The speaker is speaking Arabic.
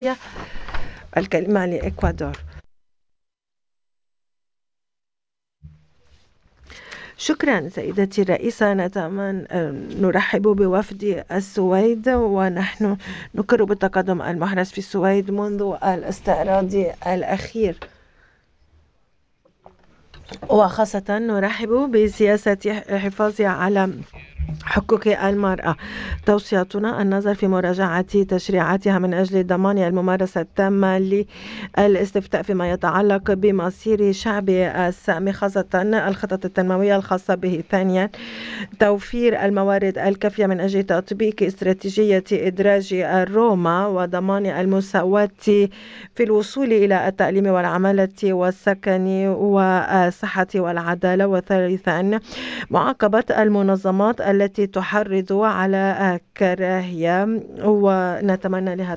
الكلمة لإكوادور. شكرا سيدتي الرئيسة. نرحب بوفد السويد، ونحن نقر بالتقدم المحرز في السويد منذ الاستعراض الأخير، وخاصة نرحب بسياسة الحفاظ على حقوق المرأة. توصيتنا النظر في مراجعة تشريعاتها من أجل ضمان الممارسة التامة للاستفتاء فيما يتعلق بمصير شعب السامي، خاصة الخطط التنموية الخاصة به. ثانيا، توفير الموارد الكافية من أجل تطبيق استراتيجية إدراج الروما وضمان المساواة في الوصول إلى التعليم والعمالة والسكن والصحة والعدالة. وثالثا، معاقبة المنظمات التي تحرض على الكراهية، ونتمنى لها